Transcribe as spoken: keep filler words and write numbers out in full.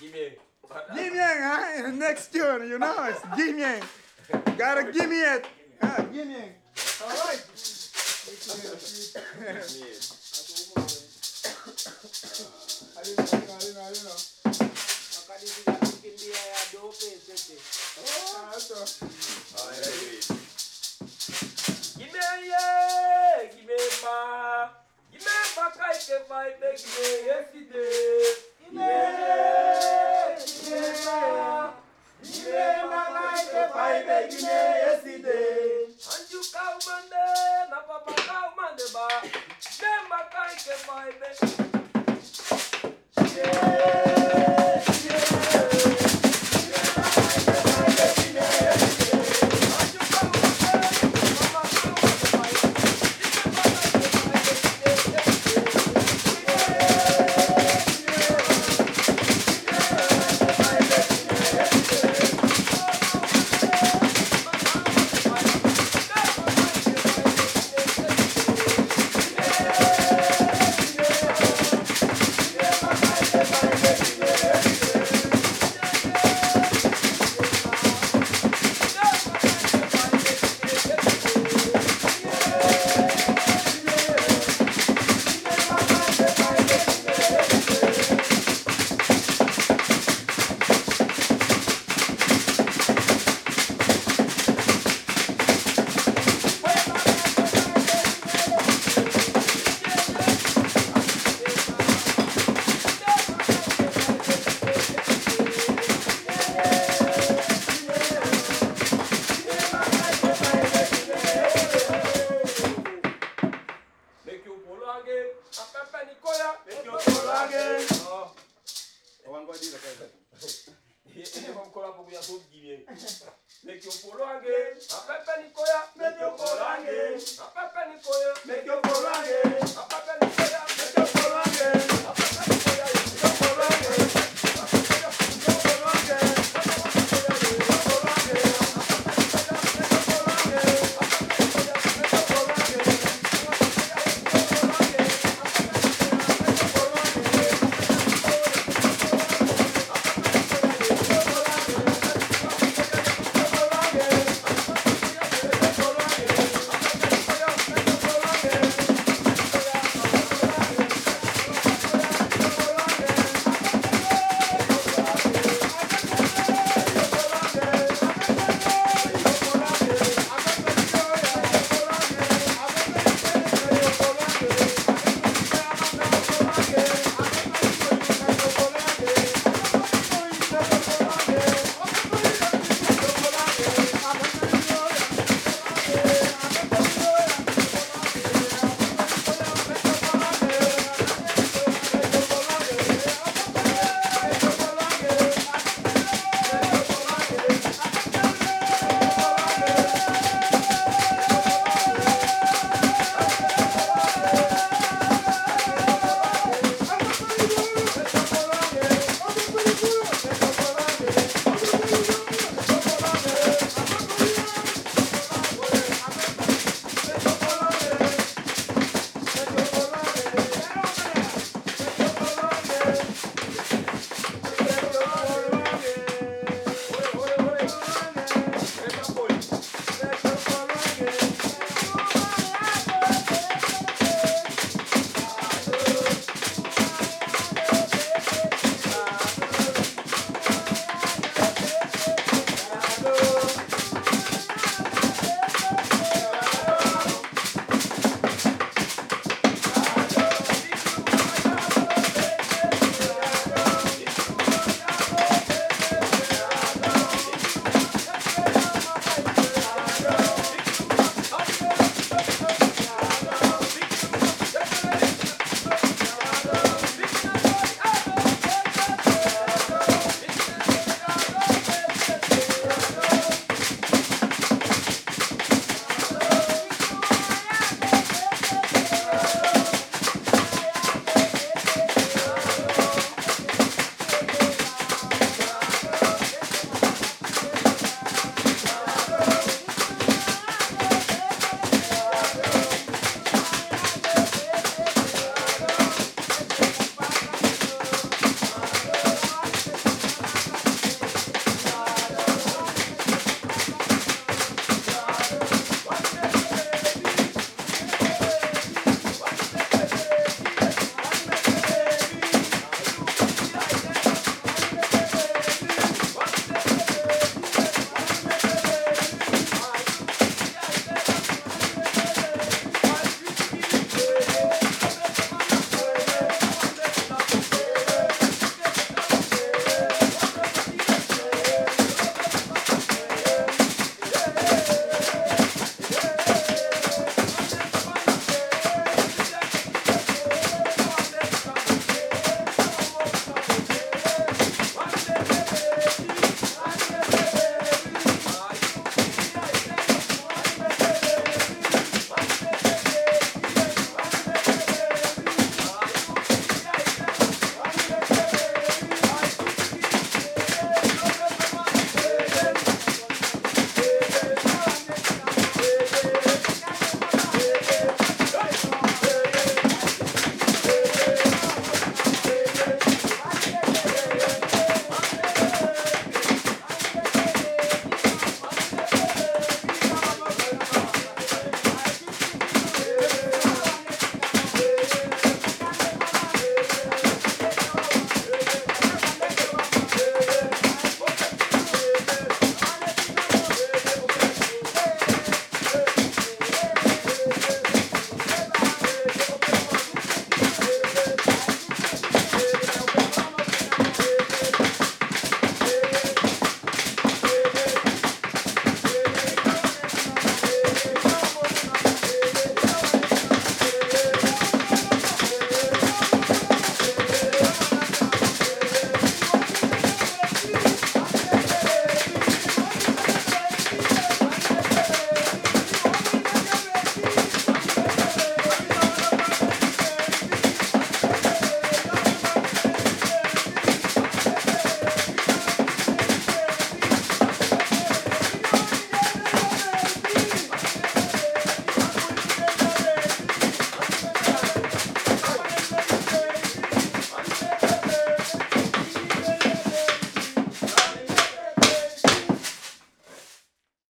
Gimme. Gimme, huh? Next tune, you know, it's gimme. Gotta gimme it. Ah, gimme. All right. I didn't know, I didn't know, I didn't know, I didn't know. Oh, that's all. Gimme, yeah, gimme, ma. Gimme, ma, kai, ke, vai, be, gimme, yesterday. Gimme, gimme, ma. Gimme, ma, kai, ke, vai, be, gimme, yesterday. And you cow, man, na, papa, cow, man, de, ba. Gimme, ma, kai, ke, vai, be. Yeah. Make your polo again. A pepe Nicoya. Make your polo again. A pepe Nicoya. Make your polo again. A pepe Nicoya. Make your polo again.